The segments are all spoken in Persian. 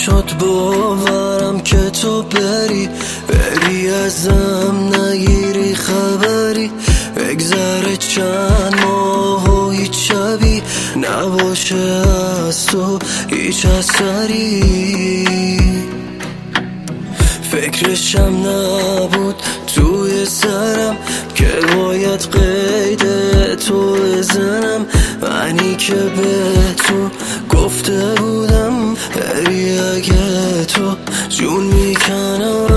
نمیشد باورم که تو بری ازم نگیری خبری، بگذره چند ماه و هیچ شبی نباشه از تو هیچ اثری. فکرشم نبود توی سرم که باید قید تو بزنم، منی که به تو گفته بودم بری اگه تو جون میکنم.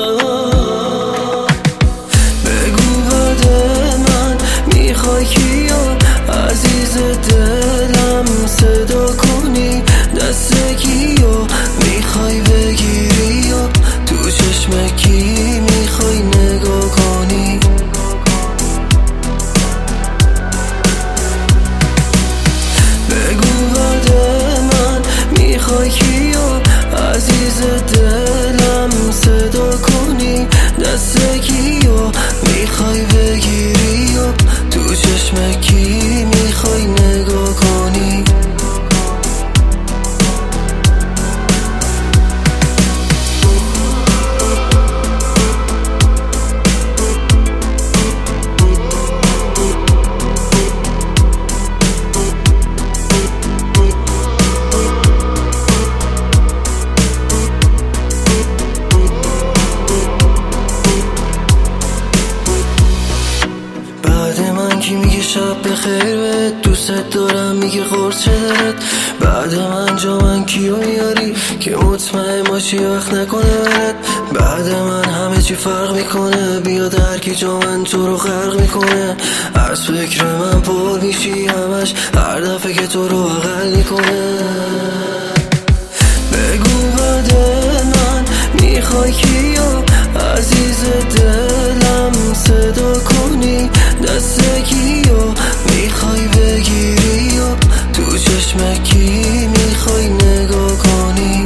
بگو بعد من میخوای کیو عزیز دلم صدا کنی، دست کیو میخوای بگیری و تو چشم کی میخوای نگاه کنی. بگو بعد من میخوای کیو عزیز دلم صدا کنی، دست کیو میخوای بگیری و تو چشم کی میخوای نگاه کنی. کی میگه شب بخیر بهت، دوست دارم میگه قرص دارد. بعد من جا من کیو میاری که مطمئن باشی وقت نکنه برد. بعد من همه چی فرق میکنه، بیاد هر کی جا من تو رو خرق میکنه. از فکر من پر میشی همش هر دفعه که تو رو بغل میکنه. بگو بعد من میخوای کیو عزیز دلم صدا کنی، دست کیو میخوای بگیری و تو چشم کی میخوای نگاه کنی.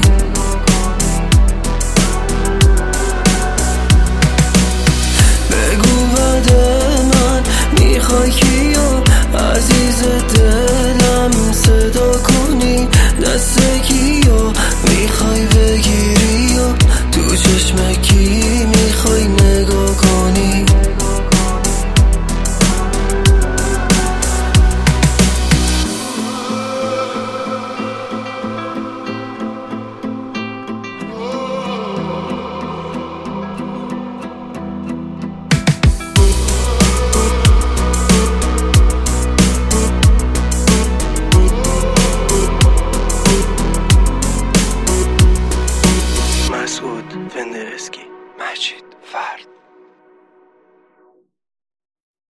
بگو بعد من میخوای کیو عزیز دلم صدا کنی، دست کیو میخوای بگیری و تو چشم کی میخوای نگاه کنی. مسعود فندرسکی، مجید فرد.